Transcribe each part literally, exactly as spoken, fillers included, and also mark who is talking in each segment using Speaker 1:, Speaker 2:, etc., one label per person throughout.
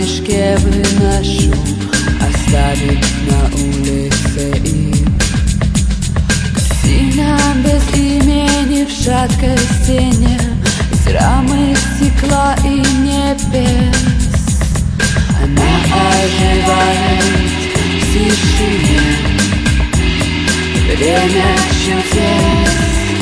Speaker 1: мешке выношу, оставить на улице и картина без имени в шаткой стене, из рамы стекла и небес. Она оживает в тишине, время чудес.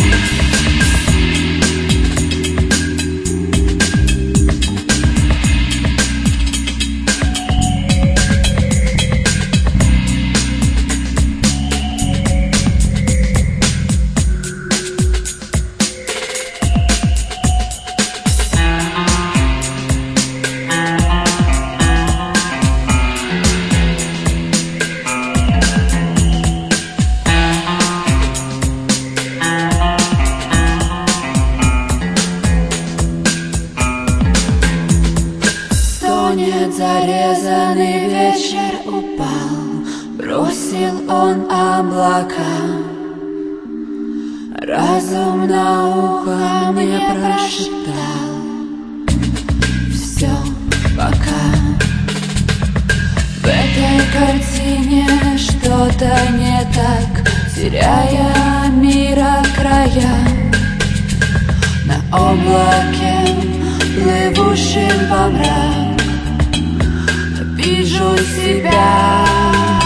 Speaker 1: Зарезанный вечер упал, бросил он облака. Разум на ухо мне прошептал: все, пока. В этой картине что-то не так, теряя мира края. На облаке, плывущем во мрак, вижу себя.